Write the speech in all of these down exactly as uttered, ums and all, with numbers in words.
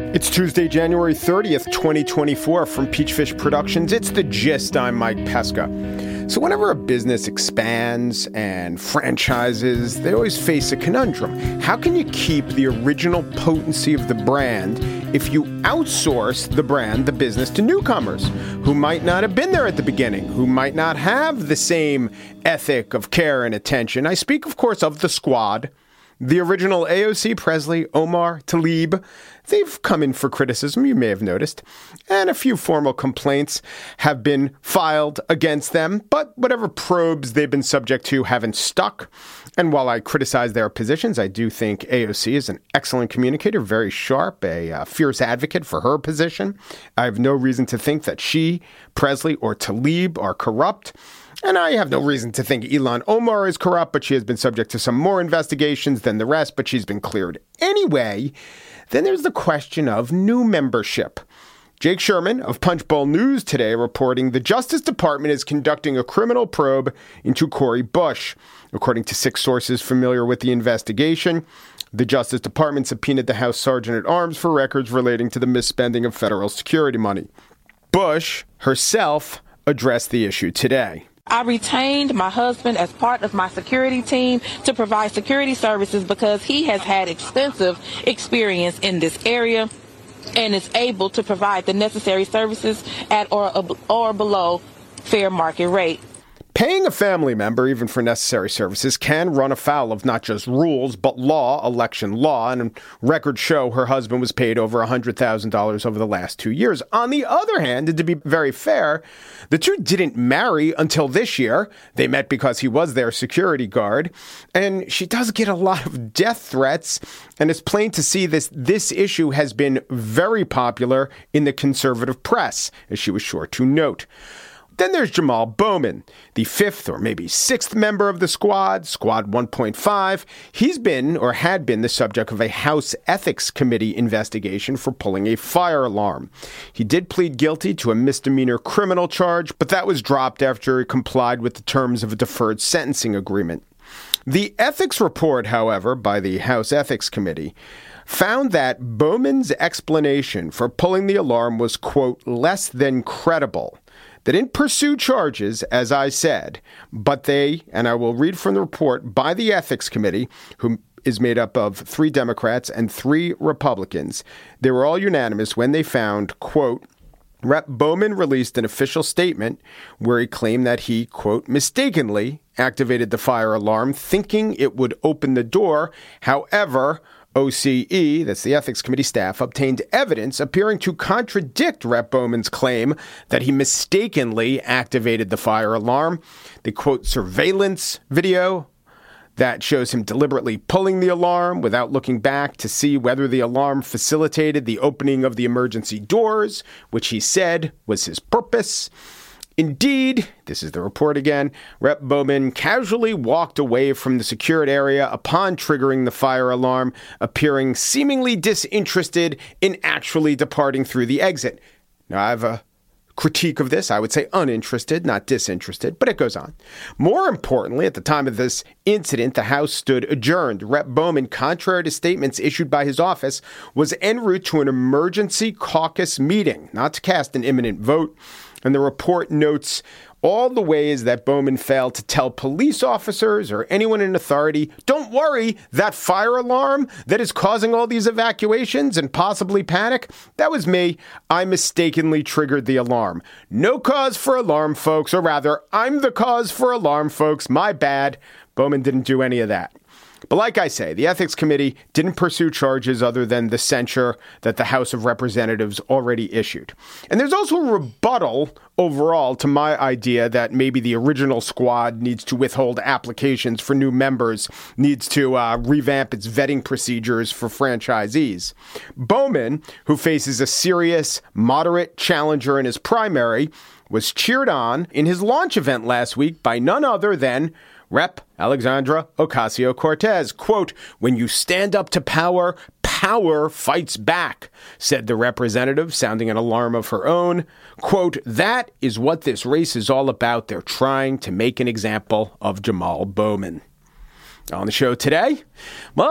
It's Tuesday, January thirtieth, twenty twenty-four. From Peachfish Productions, it's The Gist. I'm Mike Pesca. So whenever a business expands and franchises, they always face a conundrum. How can you keep the original potency of the brand if you outsource the brand, the business, to newcomers who might not have been there at the beginning, who might not have the same ethic of care and attention? I speak, of course, of the Squad. The original A O C, Presley, Omar, Tlaib, they've come in for criticism, you may have noticed, and a few formal complaints have been filed against them, but whatever probes they've been subject to haven't stuck. And while I criticize their positions, I do think A O C is an excellent communicator, very sharp, a uh, fierce advocate for her position. I have no reason to think that she, Presley, or Tlaib are corrupt. And I have no reason to think Ilhan Omar is corrupt, but she has been subject to some more investigations than the rest, but she's been cleared anyway. Then there's the question of new membership. Jake Sherman of Punchbowl News today reporting the Justice Department is conducting a criminal probe into Cori Bush. According to six sources familiar with the investigation, the Justice Department subpoenaed the House Sergeant-at-Arms for records relating to the misspending of federal security money. Bush herself addressed the issue today. I retained my husband as part of my security team to provide security services because he has had extensive experience in this area and is able to provide the necessary services at or, or below fair market rate. Paying a family member, even for necessary services, can run afoul of not just rules, but law, election law, and records show her husband was paid over one hundred thousand dollars over the last two years. On the other hand, and to be very fair, the two didn't marry until this year. They met because he was their security guard, and she does get a lot of death threats, and it's plain to see this, this issue has been very popular in the conservative press, as she was sure to note. Then there's Jamal Bowman, the fifth or maybe sixth member of the Squad, Squad one point five. He's been or had been the subject of a House Ethics Committee investigation for pulling a fire alarm. He did plead guilty to a misdemeanor criminal charge, but that was dropped after he complied with the terms of a deferred sentencing agreement. The ethics report, however, by the House Ethics Committee, found that Bowman's explanation for pulling the alarm was, quote, less than credible. They didn't pursue charges, as I said, but they, and I will read from the report by the Ethics Committee, who is made up of three Democrats and three Republicans. They were all unanimous when they found, quote, Rep Bowman released an official statement where he claimed that he, quote, mistakenly activated the fire alarm, thinking it would open the door. However, O C E, that's the Ethics Committee staff, obtained evidence appearing to contradict Rep Bowman's claim that he mistakenly activated the fire alarm. They quote surveillance video that shows him deliberately pulling the alarm without looking back to see whether the alarm facilitated the opening of the emergency doors, which he said was his purpose. Indeed, this is the report again, Rep Bowman casually walked away from the secured area upon triggering the fire alarm, appearing seemingly disinterested in actually departing through the exit. Now, I have a critique of this. I would say uninterested, not disinterested, but it goes on. More importantly, at the time of this incident, the House stood adjourned. Rep Bowman, contrary to statements issued by his office, was en route to an emergency caucus meeting, not to cast an imminent vote. And the report notes all the ways that Bowman failed to tell police officers or anyone in authority, don't worry, that fire alarm that is causing all these evacuations and possibly panic, that was me. I mistakenly triggered the alarm. No cause for alarm, folks, or rather, I'm the cause for alarm, folks. My bad. Bowman didn't do any of that. But like I say, the Ethics Committee didn't pursue charges other than the censure that the House of Representatives already issued. And there's also a rebuttal overall to my idea that maybe the original Squad needs to withhold applications for new members, needs to uh, revamp its vetting procedures for franchisees. Bowman, who faces a serious, moderate challenger in his primary, was cheered on in his launch event last week by none other than Rep Alexandra Ocasio-Cortez. Quote, when you stand up to power, power fights back, said the representative, sounding an alarm of her own. Quote, that is what this race is all about. They're trying to make an example of Jamal Bowman. On the show today, well,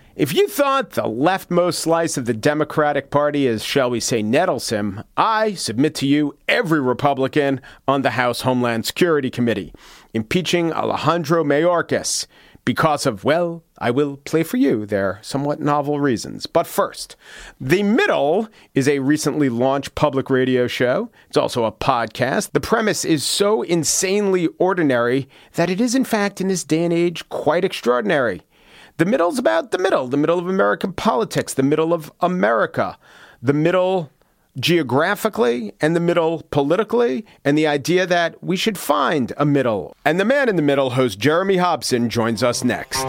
If you thought the leftmost slice of the Democratic Party is, shall we say, nettlesome, I submit to you every Republican on the House Homeland Security Committee impeaching Alejandro Mayorkas because of, well, I will play for you their somewhat novel reasons. But first, The Middle is a recently launched public radio show. It's also a podcast. The premise is so insanely ordinary that it is, in fact, in this day and age, quite extraordinary. The Middle's about the middle, the middle of American politics, the middle of America, the middle geographically and the middle politically, and the idea that we should find a middle. And the man in the middle, host Jeremy Hobson, joins us next.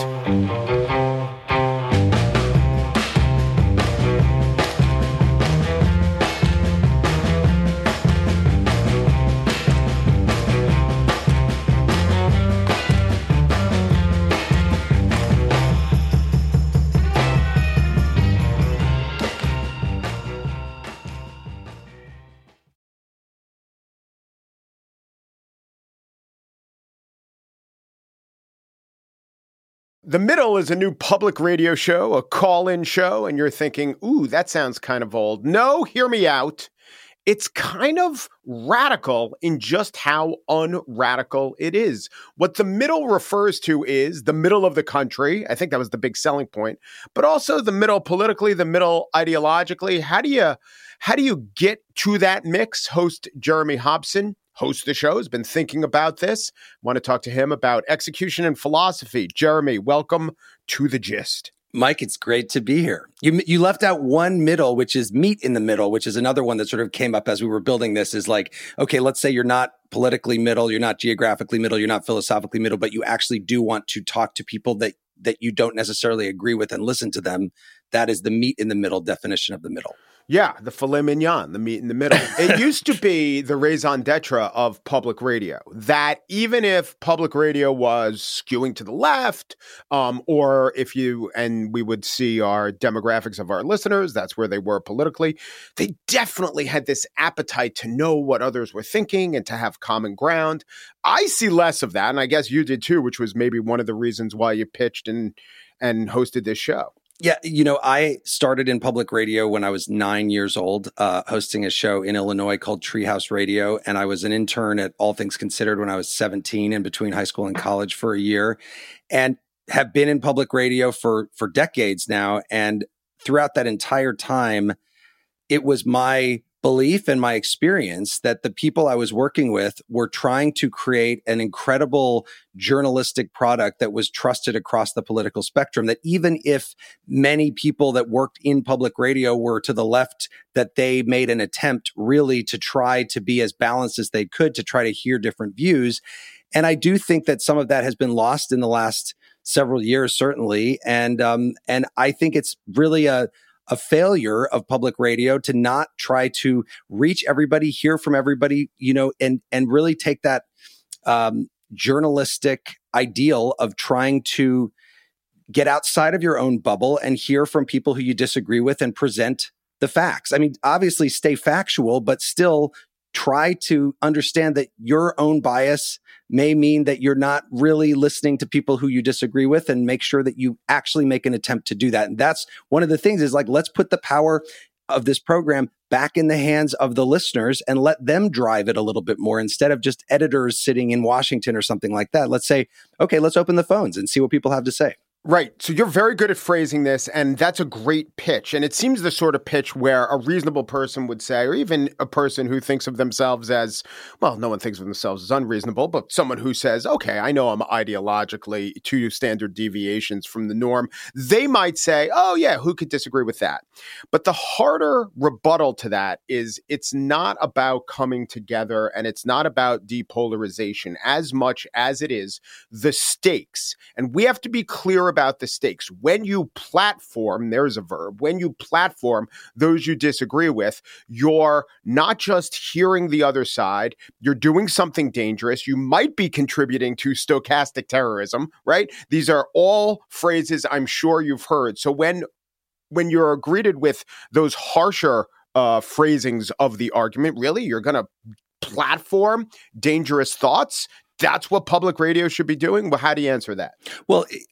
The Middle is a new public radio show, a call-in show, and you're thinking, ooh, that sounds kind of old. No, hear me out. It's kind of radical in just how unradical it is. What The Middle refers to is the middle of the country. I think that was the big selling point, but also the middle politically, the middle ideologically. How do you, how do you get to that mix? Host Jeremy Hobson, host of the show, has been thinking about this. Want to talk to him about execution and philosophy. Jeremy, welcome to The Gist. Mike, it's great to be here. You you left out one middle, which is meet in the middle, which is another one that sort of came up as we were building this, is like, okay, let's say you're not politically middle, you're not geographically middle, you're not philosophically middle, but you actually do want to talk to people that that you don't necessarily agree with and listen to them. That is the meet in the middle definition of the middle. Yeah, the filet mignon, the meat in the middle. It used to be the raison d'etre of public radio, that even if public radio was skewing to the left, um, or if you, and we would see our demographics of our listeners, that's where they were politically, they definitely had this appetite to know what others were thinking and to have common ground. I see less of that, and I guess you did too, which was maybe one of the reasons why you pitched and and hosted this show. Yeah, you know, I started in public radio when I was nine years old, uh, hosting a show in Illinois called Treehouse Radio. And I was an intern at All Things Considered when I was seventeen, in between high school and college for a year, and have been in public radio for, for decades now. And throughout that entire time, it was my belief and my experience that the people I was working with were trying to create an incredible journalistic product that was trusted across the political spectrum, that even if many people that worked in public radio were to the left, that they made an attempt really to try to be as balanced as they could, to try to hear different views. And I do think that some of that has been lost in the last several years, certainly. And, um, and I think it's really a, a failure of public radio to not try to reach everybody, hear from everybody, you know, and, and really take that um, journalistic ideal of trying to get outside of your own bubble and hear from people who you disagree with and present the facts. I mean, obviously stay factual, but still try to understand that your own bias may mean that you're not really listening to people who you disagree with, and make sure that you actually make an attempt to do that. And that's one of the things, is like, let's put the power of this program back in the hands of the listeners and let them drive it a little bit more, instead of just editors sitting in Washington or something like that. Let's say, okay, let's open the phones and see what people have to say. Right. So you're very good at phrasing this, and that's a great pitch. And it seems the sort of pitch where a reasonable person would say, or even a person who thinks of themselves as, well, no one thinks of themselves as unreasonable, but someone who says, okay, I know I'm ideologically two standard deviations from the norm. They might say, oh, yeah, who could disagree with that? But the harder rebuttal to that is, it's not about coming together, and it's not about depolarization as much as it is the stakes. And we have to be clear about the stakes. When you platform, there's a verb, when you platform those you disagree with, you're not just hearing the other side, you're doing something dangerous. You might be contributing to stochastic terrorism, right? These are all phrases I'm sure you've heard. So when when you're greeted with those harsher uh, phrasings of the argument, really, you're going to platform dangerous thoughts? That's what public radio should be doing? Well, how do you answer that? Well,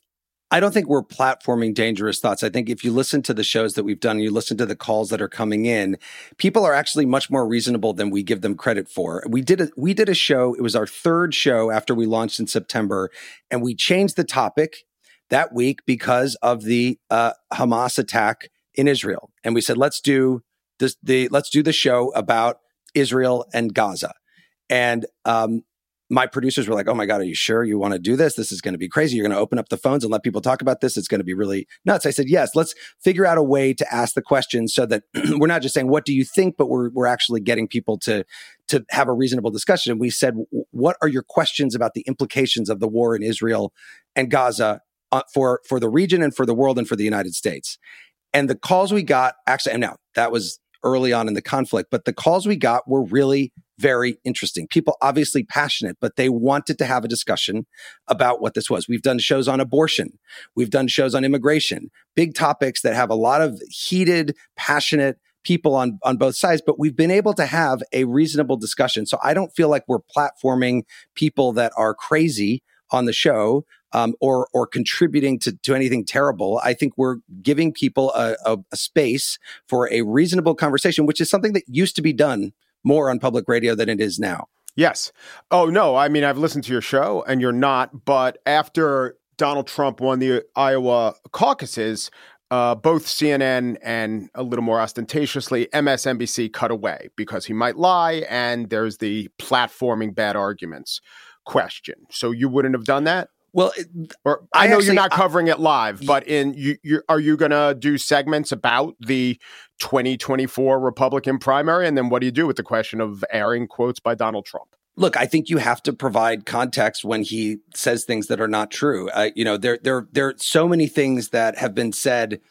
I don't think we're platforming dangerous thoughts. I think if you listen to the shows that we've done, you listen to the calls that are coming in, people are actually much more reasonable than we give them credit for. We did a, we did a show. It was our third show after we launched in September, and we changed the topic that week because of the uh, Hamas attack in Israel. And we said, let's do this, the, let's do the show about Israel and Gaza. And, um, my producers were like, oh my God, are you sure you want to do this? This is going to be crazy. You're going to open up the phones and let people talk about this. It's going to be really nuts. I said, yes, let's figure out a way to ask the questions so that we're not just saying, what do you think? But we're, we're actually getting people to, to have a reasonable discussion. And we said, what are your questions about the implications of the war in Israel and Gaza uh, for, for the region and for the world and for the United States? And the calls we got actually, and now that was early on in the conflict, but the calls we got were really very interesting. People obviously passionate, but they wanted to have a discussion about what this was. We've done shows on abortion. We've done shows on immigration, big topics that have a lot of heated, passionate people on, on both sides, but we've been able to have a reasonable discussion. So I don't feel like we're platforming people that are crazy on the show um, or or contributing to, to anything terrible. I think we're giving people a, a, a space for a reasonable conversation, which is something that used to be done more on public radio than it is now. Yes. Oh, no. I mean, I've listened to your show and you're not. But after Donald Trump won the Iowa caucuses, uh, both C N N and a little more ostentatiously M S N B C cut away because he might lie. And there's the platforming bad arguments question. So you wouldn't have done that? Well, it, or I, I know actually, you're not covering I, it live, but in you, you are you going to do segments about the twenty twenty-four Republican primary, and then what do you do with the question of airing quotes by Donald Trump? Look, I think you have to provide context when he says things that are not true. Uh, you know, there there there are so many things that have been said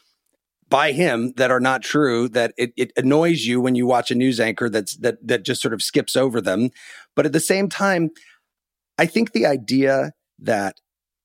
by him that are not true that it, it annoys you when you watch a news anchor that's that that just sort of skips over them. But at the same time, I think the idea that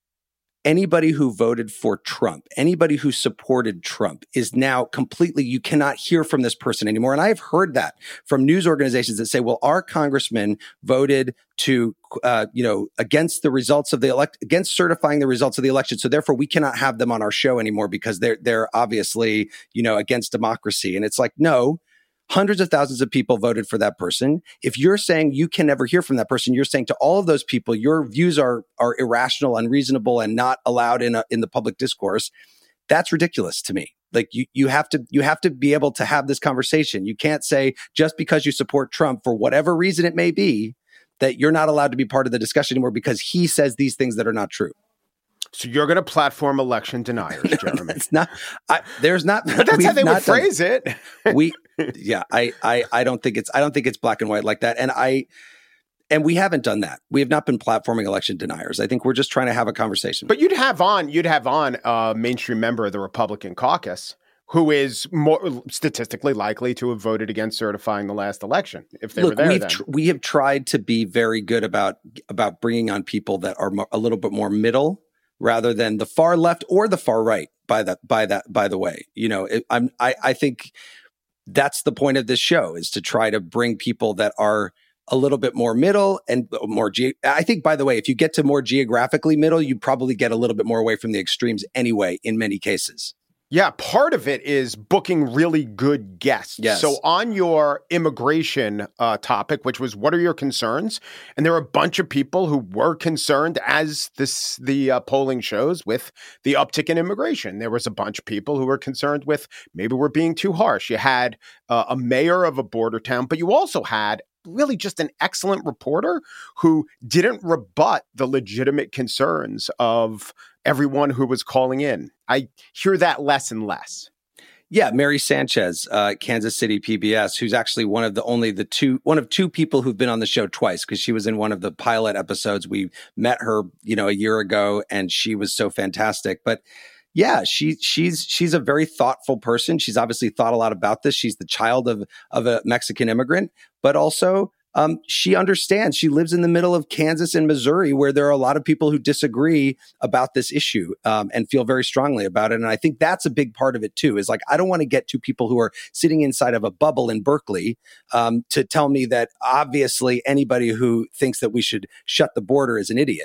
anybody who voted for Trump, anybody who supported Trump is now completely, you cannot hear from this person anymore. And I've heard that from news organizations that say, well, our congressman voted to, uh, you know, against the results of the elect, against certifying the results of the election. So therefore we cannot have them on our show anymore because they're, they're obviously, you know, against democracy. And it's like, no. Hundreds of thousands of people voted for that person. If you're saying you can never hear from that person, you're saying to all of those people, your views are are irrational, unreasonable, and not allowed in a, in the public discourse. That's ridiculous to me. Like you, you have to you have to be able to have this conversation. You can't say just because you support Trump for whatever reason it may be that you're not allowed to be part of the discussion anymore because he says these things that are not true. So you're going to platform election deniers, Jeremy? It's not. I, there's not. But that's how they would phrase done, it. we, yeah. I, I, I don't think it's. I don't think it's black and white like that. And I, and we haven't done that. We have not been platforming election deniers. I think we're just trying to have a conversation. But you'd have on. You'd have on a mainstream member of the Republican caucus who is more statistically likely to have voted against certifying the last election if they Look, were there. We've then. Tr- we have tried to be very good about about bringing on people that are mo- a little bit more middle, rather than the far left or the far right. By that, by that, by the way, you know, it, I'm, I, I think that's the point of this show is to try to bring people that are a little bit more middle and more. Ge- I think, by the way, if you get to more geographically middle, you probably get a little bit more away from the extremes anyway. In many cases. Yeah, part of it is booking really good guests. Yes. So on your immigration uh, topic, which was what are your concerns? And there were a bunch of people who were concerned, as this the uh, polling shows, with the uptick in immigration. There was a bunch of people who were concerned with maybe we're being too harsh. You had uh, a mayor of a border town, but you also had really just an excellent reporter who didn't rebut the legitimate concerns of everyone who was calling in. I hear that less and less. Yeah, Mary Sanchez, uh, Kansas City P B S, who's actually one of the only the two one of two people who've been on the show twice because she was in one of the pilot episodes. We met her, you know, a year ago, and she was so fantastic. But yeah, she she's she's a very thoughtful person. She's obviously thought a lot about this. She's the child of of a Mexican immigrant, but also um, she understands. She lives in the middle of Kansas and Missouri, where there are a lot of people who disagree about this issue um, and feel very strongly about it. And I think that's a big part of it too. Is like I don't want to get to people who are sitting inside of a bubble in Berkeley um, to tell me that obviously anybody who thinks that we should shut the border is an idiot.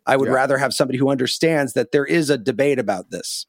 I would Yeah. rather have somebody who understands that there is a debate about this.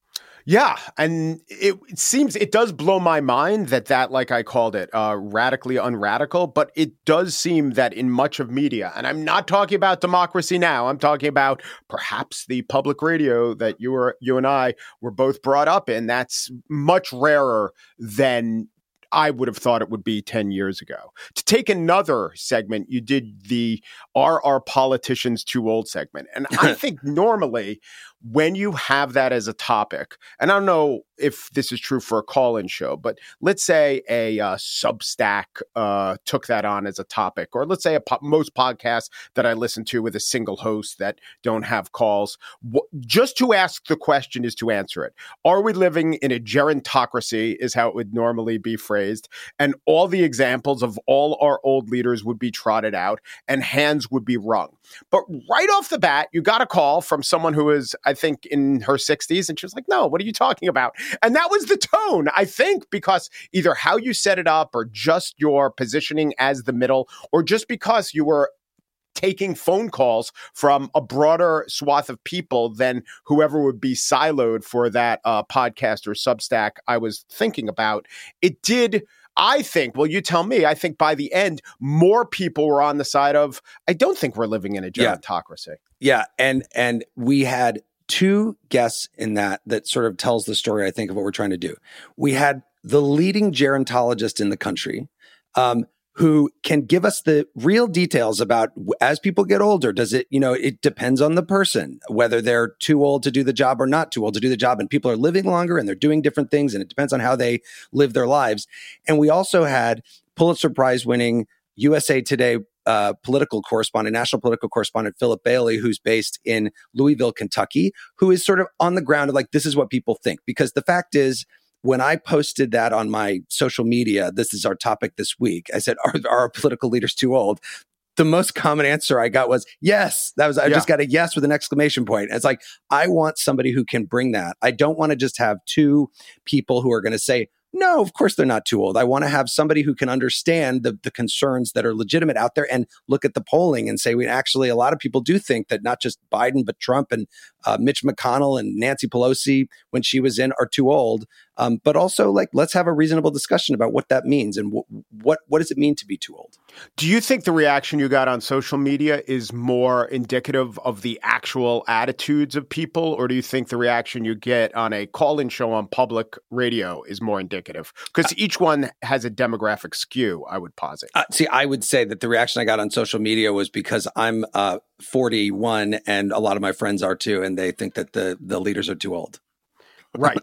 Yeah, and it, it seems it does blow my mind that that, like I called it, uh, radically unradical, but it does seem that in much of media, and I'm not talking about Democracy Now!, I'm talking about perhaps the public radio that you were, you and I were both brought up in, that's much rarer than I would have thought it would be ten years ago. To take another segment, you did the Are Our Politicians Too Old segment. And I think normally when you have that as a topic, and I don't know if this is true for a call-in show, but let's say a uh, Substack uh, took that on as a topic, or let's say a po- most podcasts that I listen to with a single host that don't have calls, w- just to ask the question is to answer it. Are we living in a gerontocracy is how it would normally be phrased, and all the examples of all our old leaders would be trotted out and hands would be wrung. But right off the bat, you got a call from someone who is, I think, in her sixties, and she was like, no, what are you talking about? And that was the tone, I think, because either how you set it up or just your positioning as the middle, or just because you were taking phone calls from a broader swath of people than whoever would be siloed for that uh, podcast or Substack I was thinking about. It did, I think, well, you tell me, I think by the end, more people were on the side of, I don't think we're living in a gerontocracy. Yeah, yeah. and and we had two guests in that that sort of tells the story, I think, of what we're trying to do. We had the leading gerontologist in the country, um, who can give us the real details about, as people get older, does it, you know, it depends on the person, whether they're too old to do the job or not too old to do the job. And people are living longer and they're doing different things. And it depends on how they live their lives. And we also had Pulitzer Prize winning U S A Today uh, political correspondent, national political correspondent, Philip Bailey, who's based in Louisville, Kentucky, who is sort of on the ground of like, this is what people think. Because the fact is, when I posted that on my social media, this is our topic this week, I said, are, are our political leaders too old? The most common answer I got was yes. That was, I yeah. just got a yes with an exclamation point. It's like, I want somebody who can bring that. I don't want to just have two people who are going to say, no, of course they're not too old. I want to have somebody who can understand the, the concerns that are legitimate out there and look at the polling and say, we actually, a lot of people do think that not just Biden, but Trump and uh, Mitch McConnell and Nancy Pelosi, when she was in, are too old. Um, but also, like, let's have a reasonable discussion about what that means and w- what what does it mean to be too old. Do you think the reaction you got on social media is more indicative of the actual attitudes of people, or do you think the reaction you get on a call-in show on public radio is more indicative? Because each one has a demographic skew, I would posit. Uh, see, I would say that the reaction I got on social media was because I'm uh, forty-one and a lot of my friends are too, and they think that the the leaders are too old. Right.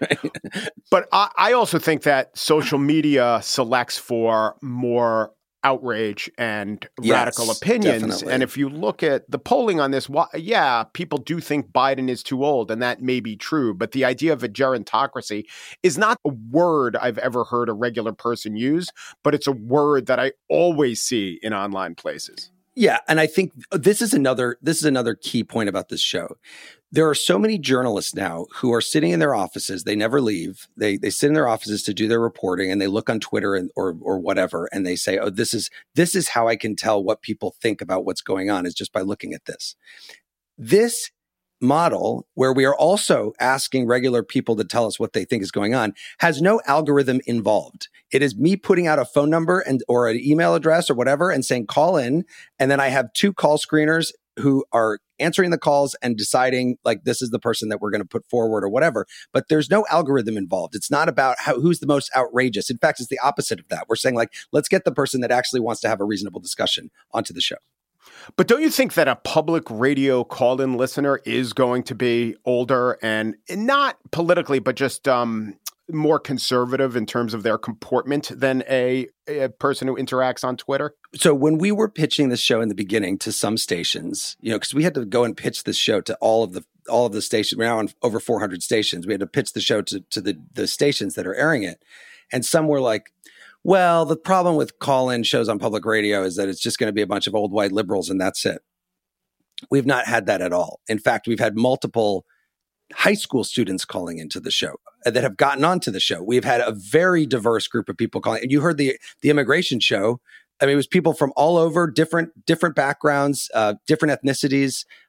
But I, I also think that social media selects for more outrage and yes, radical opinions. Definitely. And if you look at the polling on this, wh- yeah, people do think Biden is too old, and that may be true. But the idea of a gerontocracy is not a word I've ever heard a regular person use, but it's a word that I always see in online places. Yeah, and I think this is another this is another key point about this show. There are so many journalists now who are sitting in their offices. They never leave. They they sit in their offices to do their reporting, and they look on Twitter and, or or whatever, and they say, "Oh, this is this is how I can tell what people think about what's going on is just by looking at this." This model, where we are also asking regular people to tell us what they think is going on, has no algorithm involved. It is me putting out a phone number and or an email address or whatever and saying call in, and then I have two call screeners who are answering the calls and deciding like this is the person that we're going to put forward or whatever. But there's no algorithm involved. It's not about how, who's the most outrageous. In fact, it's the opposite of that. We're saying like, let's get the person that actually wants to have a reasonable discussion onto the show. But don't you think that a public radio call-in listener is going to be older and not politically, but just um, more conservative in terms of their comportment than a, a person who interacts on Twitter? So when we were pitching this show in the beginning to some stations, you know, because we had to go and pitch this show to all of the all of the stations. We're now on over four hundred stations. We had to pitch the show to to the the stations that are airing it, and some were like, well, the problem with call-in shows on public radio is that it's just going to be a bunch of old white liberals and that's it. We've not had that at all. In fact, we've had multiple high school students calling into the show that have gotten onto the show. We've had a very diverse group of people calling. And you heard the the immigration show. I mean, it was people from all over, different different backgrounds, uh, different ethnicities.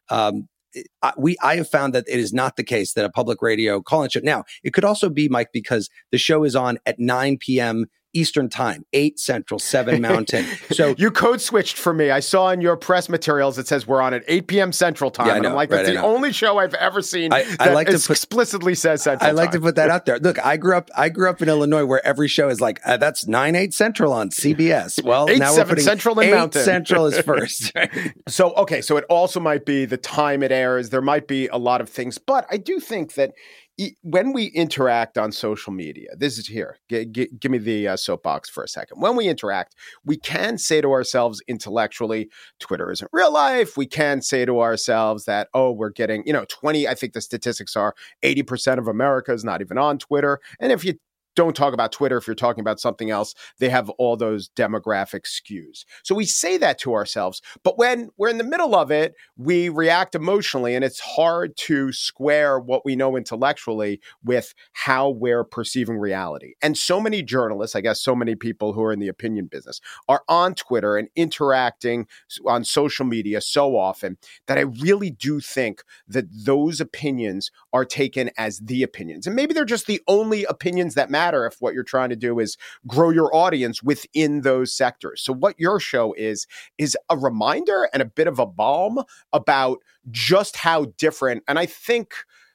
Um, I, we, I have found that it is not the case that a public radio call-in show. Now, it could also be, Mike, because the show is on at nine p.m. Eastern time, eight Central, seven Mountain. So you code switched for me. I saw in your press materials it says we're on at eight p.m. Central time. Yeah, and know, I'm like, right, that's the only show I've ever seen I, that I like to put, explicitly says Central I like time. to put that out there. Look, I grew up I grew up in Illinois where every show is like, uh, that's nine, eight Central on C B S. Well, eight, now seven we're putting Central and eight Mountain. Central is first. So, okay, so it also might be the time it airs. There might be a lot of things, but I do think that when we interact on social media, this is here, g- g- give me the uh, soapbox for a second. When we interact, we can say to ourselves intellectually, Twitter isn't real life. We can say to ourselves that, oh, we're getting, you know, twenty, I think the statistics are eighty percent of America is not even on Twitter. And if you don't talk about Twitter, if you're talking about something else, they have all those demographic skews. So we say that to ourselves, but when we're in the middle of it, we react emotionally, and it's hard to square what we know intellectually with how we're perceiving reality. And so many journalists, I guess so many people who are in the opinion business, are on Twitter and interacting on social media so often that I really do think that those opinions are taken as the opinions. And maybe they're just the only opinions that matter if what you're trying to do is grow your audience within those sectors. So what your show is, is a reminder and a bit of a balm about just how different. And I think,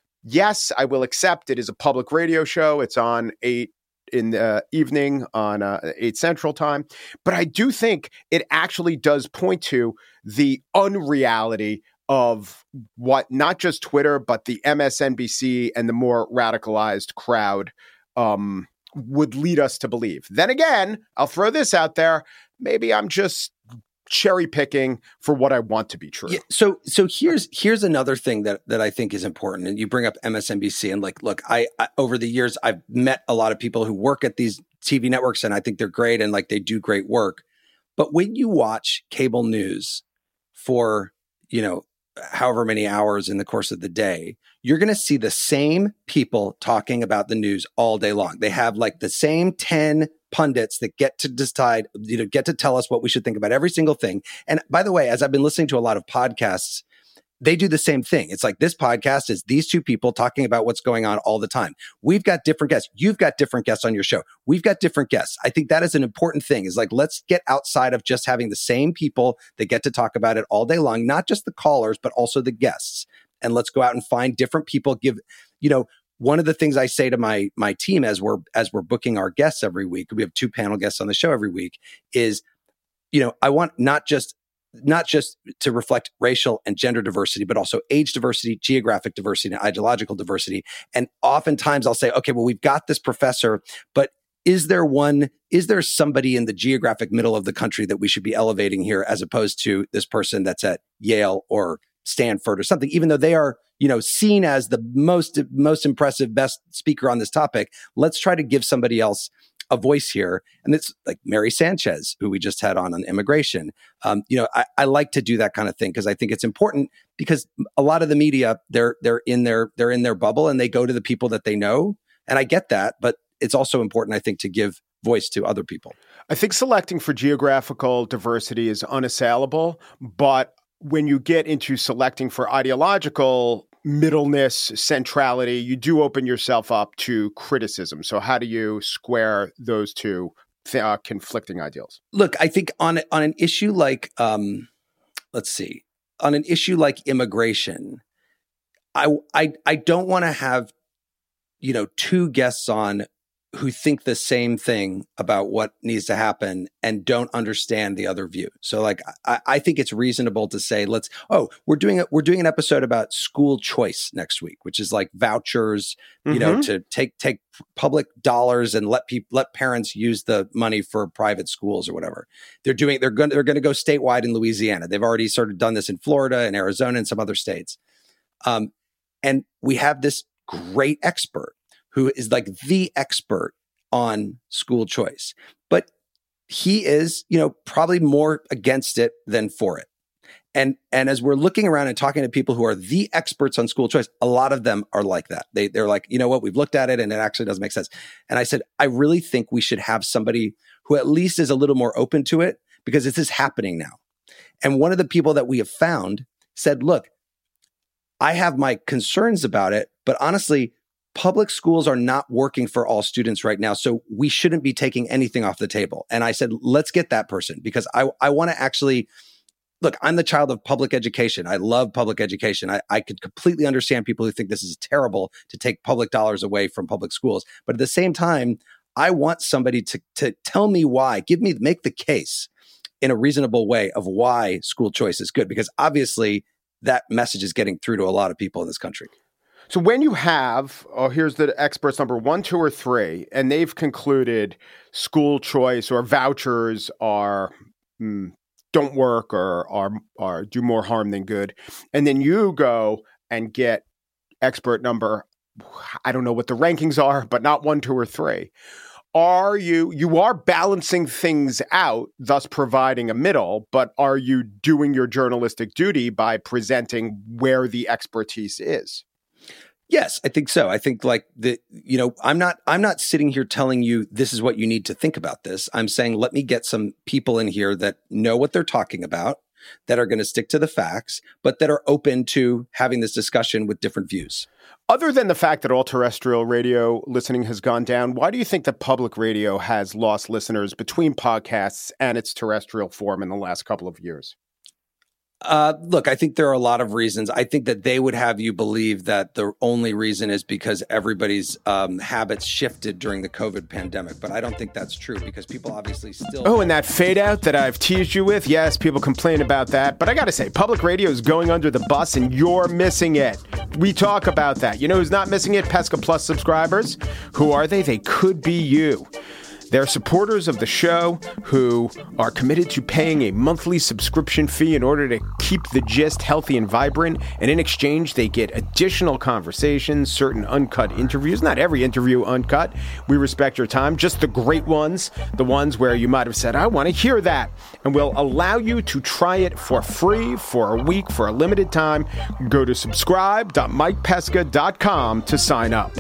yes, I will accept it is a public radio show. It's on eight in the evening on uh, eight Central time. But I do think it actually does point to the unreality of what not just Twitter, but the M S N B C and the more radicalized crowd um, would lead us to believe. Then again, I'll throw this out there. Maybe I'm just cherry picking for what I want to be true. Yeah, so, so here's here's another thing that that I think is important. And you bring up M S N B C, and like, look, I, I over the years I've met a lot of people who work at these T V networks, and I think they're great and like they do great work. But when you watch cable news for, you know, however many hours in the course of the day, you're going to see the same people talking about the news all day long. They have like the same ten pundits that get to decide, you know, get to tell us what we should think about every single thing. And by the way, as I've been listening to a lot of podcasts, they do the same thing. It's like this podcast is these two people talking about what's going on all the time. We've got different guests. You've got different guests on your show. We've got different guests. I think that is an important thing, is like, let's get outside of just having the same people that get to talk about it all day long, not just the callers, but also the guests. And let's go out and find different people. Give, you know, one of the things I say to my, my team as we're, as we're booking our guests every week, we have two panel guests on the show every week, is, you know, I want not just not just to reflect racial and gender diversity, but also age diversity, geographic diversity, and ideological diversity. And oftentimes I'll say, okay, well, we've got this professor, but is there one, is there somebody in the geographic middle of the country that we should be elevating here, as opposed to this person that's at Yale or Stanford or something, even though they are, you know, seen as the most, most impressive, best speaker on this topic? Let's try to give somebody else a voice here. And it's like Mary Sanchez, who we just had on on immigration. Um, you know, I, I like to do that kind of thing because I think it's important, because a lot of the media, they're they're in their they're in their bubble and they go to the people that they know. And I get that, but it's also important, I think, to give voice to other people. I think selecting for geographical diversity is unassailable, but when you get into selecting for ideological middleness, centrality, you do open yourself up to criticism. So how do you square those two uh, conflicting ideals? Look, I think on on an issue like, um, let's see, on an issue like immigration, I I I don't want to have, you know, two guests on who think the same thing about what needs to happen and don't understand the other view. So like, I, I think it's reasonable to say, let's, oh, we're doing it. We're doing an episode about school choice next week, which is like vouchers, you mm-hmm. know, to take, take public dollars and let people, let parents use the money for private schools or whatever. They're doing, they're going to, they're going to go statewide in Louisiana. They've already sort of done this in Florida and Arizona and some other states. Um, and we have this great expert who is like the expert on school choice. But he is, you know, probably more against it than for it. And and as we're looking around and talking to people who are the experts on school choice, a lot of them are like that. They, they're like, you know what, we've looked at it and it actually doesn't make sense. And I said, I really think we should have somebody who at least is a little more open to it, because this is happening now. And one of the people that we have found said, look, I have my concerns about it, but honestly, public schools are not working for all students right now. So we shouldn't be taking anything off the table. And I said, let's get that person because I, I want to actually, look, I'm the child of public education. I love public education. I, I could completely understand people who think this is terrible to take public dollars away from public schools. But at the same time, I want somebody to, to tell me why, give me, make the case in a reasonable way of why school choice is good, because obviously that message is getting through to a lot of people in this country. So when you have, oh, here's the experts number one, two, or three, and they've concluded school choice or vouchers are mm, don't work or are are do more harm than good, and then you go and get expert number, I don't know what the rankings are, but not one, two, or three. Are you, you are balancing things out, thus providing a middle, but are you doing your journalistic duty by presenting where the expertise is? Yes, I think so. I think like the, you know, I'm not, I'm not sitting here telling you this is what you need to think about this. I'm saying, let me get some people in here that know what they're talking about, that are going to stick to the facts, but that are open to having this discussion with different views. Other than the fact that all terrestrial radio listening has gone down, why do you think that public radio has lost listeners between podcasts and its terrestrial form in the last couple of years? Uh, look, I think there are a lot of reasons. I think that they would have you believe that the only reason is because everybody's um, habits shifted during the COVID pandemic. But I don't think that's true because people obviously still... Oh, and that fade out that I've teased you with? Yes, people complain about that. But I got to say, public radio is going under the bus and you're missing it. We talk about that. You know who's not missing it? Pesca Plus subscribers. Who are they? They could be you. They're supporters of the show who are committed to paying a monthly subscription fee in order to keep the gist healthy and vibrant. And in exchange, they get additional conversations, certain uncut interviews. Not every interview uncut. We respect your time. Just the great ones, the ones where you might have said, I want to hear that. And we'll allow you to try it for free for a week, for a limited time. Go to subscribe dot mike pesca dot com to sign up.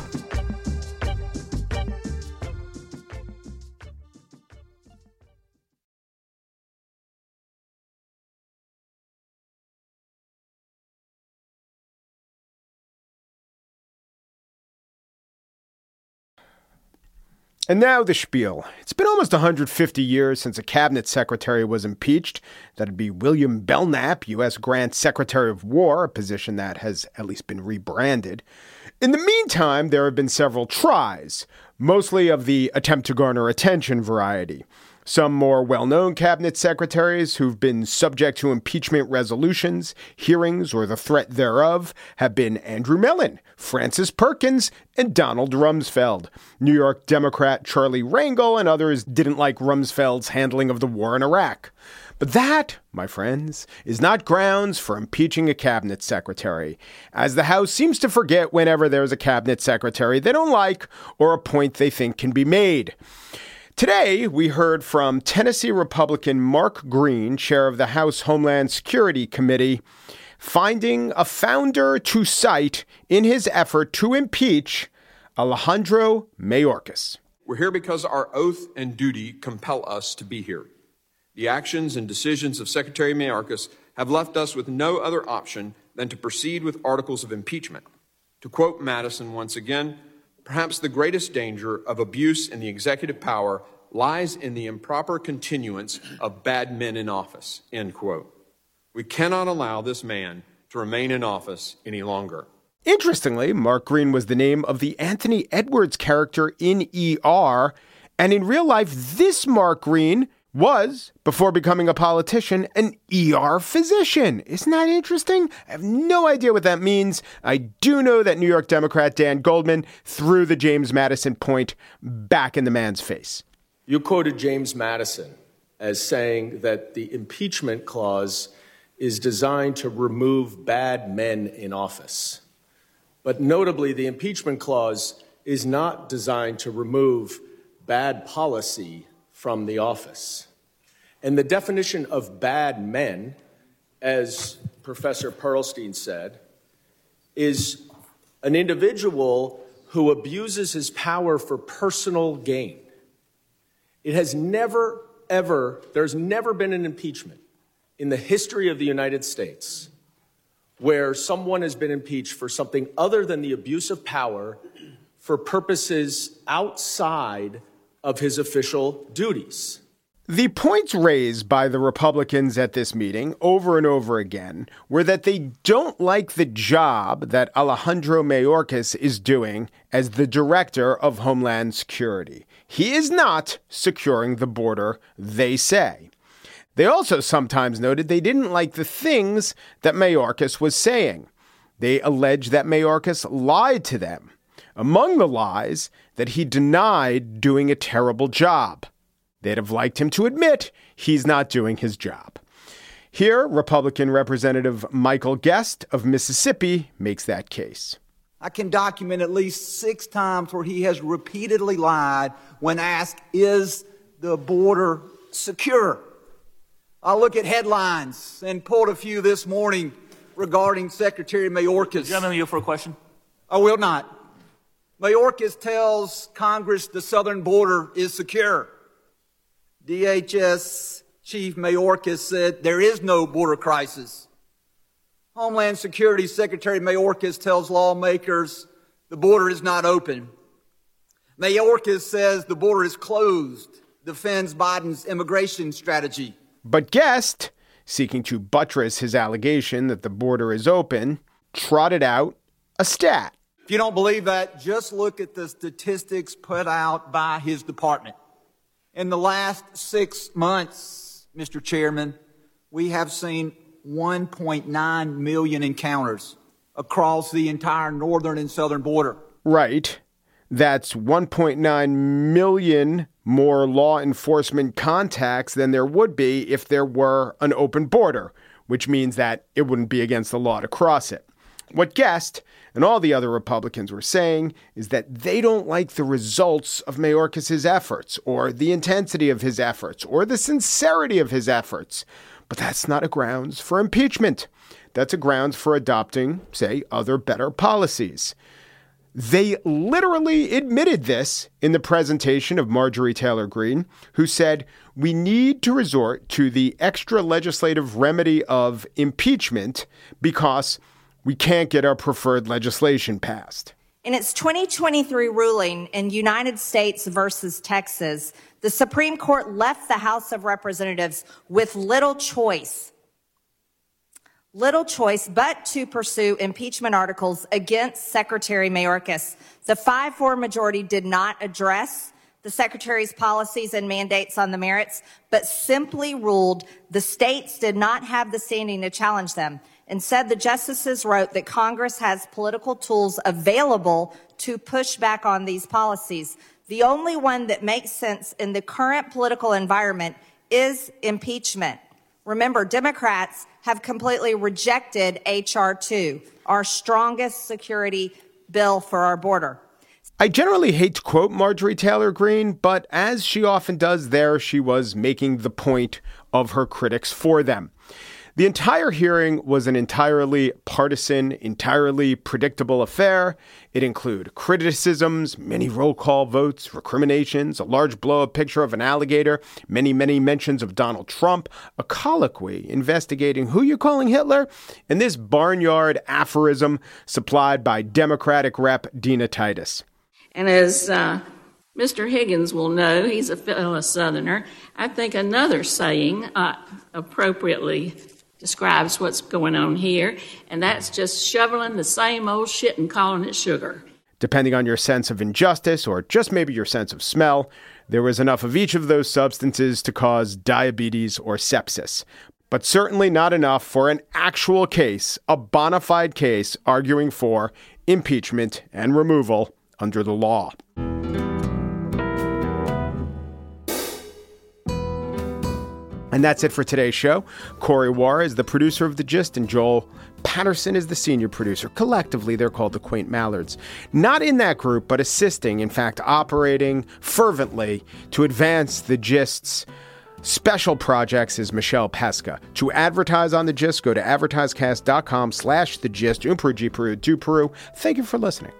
And now the spiel. It's been almost one hundred fifty years since a cabinet secretary was impeached. That'd be William Belknap, U S Grant Secretary of War, a position that has at least been rebranded. In the meantime, there have been several tries, mostly of the attempt to garner attention variety. Some more well-known cabinet secretaries who've been subject to impeachment resolutions, hearings, or the threat thereof have been Andrew Mellon, Francis Perkins, and Donald Rumsfeld. New York Democrat Charlie Rangel and others didn't like Rumsfeld's handling of the war in Iraq. But that, my friends, is not grounds for impeaching a cabinet secretary, as the House seems to forget whenever there's a cabinet secretary they don't like or a point they think can be made. Today, we heard from Tennessee Republican Mark Green, chair of the House Homeland Security Committee, finding a founder to cite in his effort to impeach Alejandro Mayorkas. We're here because our oath and duty compel us to be here. The actions and decisions of Secretary Mayorkas have left us with no other option than to proceed with articles of impeachment. To quote Madison once again, perhaps the greatest danger of abuse in the executive power lies in the improper continuance of bad men in office, end quote. We cannot allow this man to remain in office any longer. Interestingly, Mark Green was the name of the Anthony Edwards character in E R, and in real life, this Mark Green was, before becoming a politician, an E R physician. Isn't that interesting? I have no idea what that means. I do know that New York Democrat Dan Goldman threw the James Madison point back in the man's face. You quoted James Madison as saying that the impeachment clause is designed to remove bad men in office. But notably, the impeachment clause is not designed to remove bad policy from the office. And the definition of bad men, as Professor Perlstein said, is an individual who abuses his power for personal gain. It has never, ever, there's never been an impeachment in the history of the United States where someone has been impeached for something other than the abuse of power for purposes outside of his official duties. The points raised by the Republicans at this meeting over and over again were that they don't like the job that Alejandro Mayorkas is doing as the director of Homeland Security. He is not securing the border, they say. They also sometimes noted they didn't like the things that Mayorkas was saying. They alleged that Mayorkas lied to them. Among the lies, that he denied doing a terrible job. They'd have liked him to admit he's not doing his job. Here, Republican Representative Michael Guest of Mississippi makes that case. I can document at least six times where he has repeatedly lied when asked, is the border secure? I look at headlines and pulled a few this morning regarding Secretary Mayorkas. Gentleman, you for a question? I will not. Mayorkas tells Congress the southern border is secure. D H S Chief Mayorkas said there is no border crisis. Homeland Security Secretary Mayorkas tells lawmakers the border is not open. Mayorkas says the border is closed, defends Biden's immigration strategy. But Guest, seeking to buttress his allegation that the border is open, trotted out a stat. If you don't believe that, just look at the statistics put out by his department. In the last six months, Mister Chairman, we have seen one point nine million encounters across the entire northern and southern border. Right. That's one point nine million more law enforcement contacts than there would be if there were an open border, which means that it wouldn't be against the law to cross it. What Guest and all the other Republicans were saying is that they don't like the results of Mayorkas' efforts or the intensity of his efforts or the sincerity of his efforts. But that's not a grounds for impeachment. That's a grounds for adopting, say, other better policies. They literally admitted this in the presentation of Marjorie Taylor Greene, who said, we need to resort to the extra legislative remedy of impeachment because we can't get our preferred legislation passed. In its twenty twenty-three ruling in United States versus Texas, the Supreme Court left the House of Representatives with little choice, little choice but to pursue impeachment articles against Secretary Mayorkas. The five four majority did not address the Secretary's policies and mandates on the merits, but simply ruled the states did not have the standing to challenge them. Instead, the justices wrote that Congress has political tools available to push back on these policies. The only one that makes sense in the current political environment is impeachment. Remember, Democrats have completely rejected H R two, our strongest security bill for our border. I generally hate to quote Marjorie Taylor Greene, but as she often does there, she was making the point of her critics for them. The entire hearing was an entirely partisan, entirely predictable affair. It included criticisms, many roll call votes, recriminations, a large blow-up picture of an alligator, many, many mentions of Donald Trump, a colloquy investigating who you're calling Hitler, and this barnyard aphorism supplied by Democratic Rep Dina Titus. And as uh, Mister Higgins will know, he's a fellow Southerner, I think another saying uh, appropriately describes what's going on here, and that's just shoveling the same old shit and calling it sugar. Depending on your sense of injustice or just maybe your sense of smell, there was enough of each of those substances to cause diabetes or sepsis. But certainly not enough for an actual case, a bona fide case arguing for impeachment and removal under the law. And that's it for today's show. Corey Wara is the producer of The Gist, and Joel Patterson is the senior producer. Collectively, they're called the Quaint Mallards. Not in that group, but assisting, in fact, operating fervently to advance The Gist's special projects is Michelle Pesca. To advertise on The Gist, go to advertisecast.com slash The Gist. Um Peru, G Peru, Do Peru. Thank you for listening.